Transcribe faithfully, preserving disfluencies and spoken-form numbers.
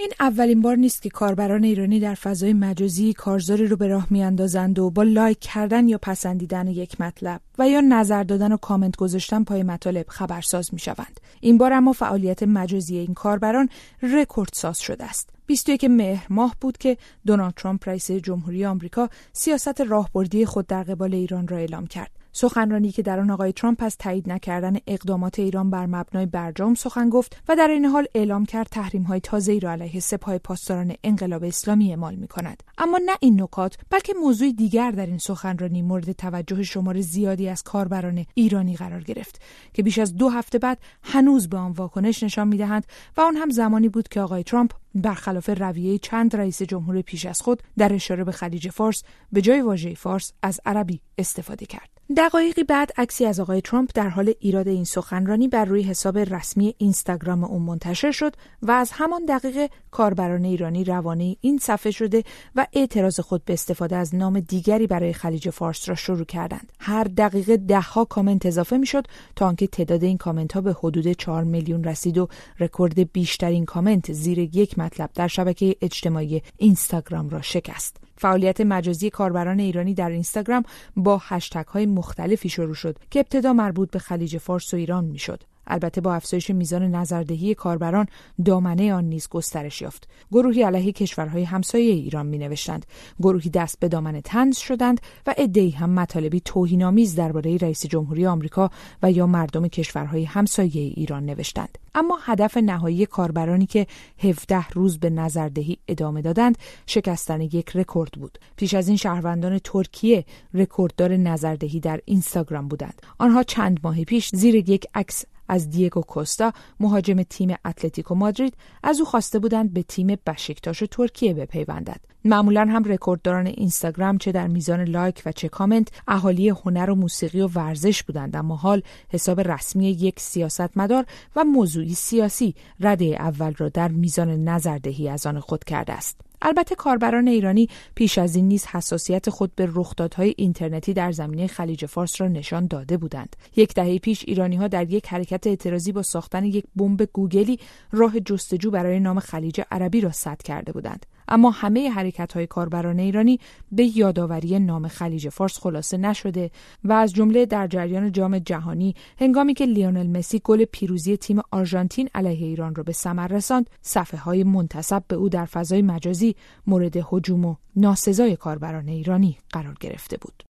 این اولین بار نیست که کاربران ایرانی در فضای مجازی کارزاری رو به راه میاندازند و با لایک کردن یا پسندیدن یک مطلب و یا نظر دادن و کامنت گذاشتن پای مطالب خبرساز میشوند. این بار اما فعالیت مجازی این کاربران رکوردساز شده است. بیست و یکم مهر ماه بود که دونالد ترامپ رئیس جمهوری آمریکا سیاست راهبردی خود در قبال ایران را اعلام کرد. سخنرانی که در آن آقای ترامپ از تایید نکردن اقدامات ایران بر مبنای برجام سخن گفت و در این حال اعلام کرد تحریم‌های تازه‌ای را علیه سپاه پاسداران انقلاب اسلامی اعمال می‌کند. اما نه این نکات، بلکه موضوع دیگر در این سخنرانی مورد توجه شمار زیادی از کاربران ایرانی قرار گرفت که بیش از دو هفته بعد هنوز به آن واکنش نشان می‌دهند و آن هم زمانی بود که آقای ترامپ برخلاف رویه چند رئیس جمهور پیش از خود در اشاره به خلیج فارس به جای واژه فارس از عربی استفاده کرد. دقایقی بعد عکسی از آقای ترامپ در حال ایراد این سخنرانی بر روی حساب رسمی اینستاگرام او منتشر شد و از همان دقیقه کاربران ایرانی روانه این صفحه شده و اعتراض خود به استفاده از نام دیگری برای خلیج فارس را شروع کردند. هر دقیقه ده ها کامنت اضافه میشد تا آنکه تعداد این کامنت ها به حدود چهار میلیون رسید و رکورد بیشترین کامنت زیر یک مطلب در شبکه اجتماعی اینستاگرام را شکست. فعالیت مجازی کاربران ایرانی در اینستاگرام با هشتگ های مختلفی شروع شد که ابتدا مربوط به خلیج فارس و ایران میشد. البته با افزایش میزان نظردهی کاربران دامنه آن نیز گسترش یافت. گروهی علیه کشورهای همسایه ایران مینوشتند، گروهی دست به دامن طنز شدند و عده‌ای هم مطالبی توهین‌آمیز درباره رئیس جمهوری آمریکا و یا مردم کشورهای همسایه ایران نوشتند. اما هدف نهایی کاربرانی که هفده روز به نظردهی ادامه دادند شکستن یک رکورد بود. پیش از این شهروندان ترکیه رکورددار نظردهی در اینستاگرام بودند. آنها چند ماه پیش زیر یک عکس از دیگو کوستا مهاجم تیم اتلتیکو مادرید از او خواسته بودند به تیم بشکتاش ترکیه بپیوندد. معمولاً هم رکوردداران اینستاگرام چه در میزان لایک و چه کامنت اهالی هنر و موسیقی و ورزش بودند، اما حال حساب رسمی یک سیاستمدار و موضوعی سیاسی رده اول را در میزان نظردهی از آن خود کرده است. البته کاربران ایرانی پیش از این نیز حساسیت خود به رخدادهای اینترنتی در زمینه خلیج فارس را نشان داده بودند. یک دهه پیش ایرانی‌ها در یک حرکت اعتراضی با ساختن یک بمب گوگلی راه جستجو برای نام خلیج عربی را سد کرده بودند. اما همه حرکت‌های کاربران ایرانی به یادآوری نام خلیج فارس خلاصه نشده و از جمله در جریان جام جهانی هنگامی که لیونل مسی گل پیروزی تیم آرژانتین علیه ایران را به ثمر رساند، صفحه‌های منتسب به او در فضای مجازی مورد هجوم و ناسزای کاربران ایرانی قرار گرفته بود.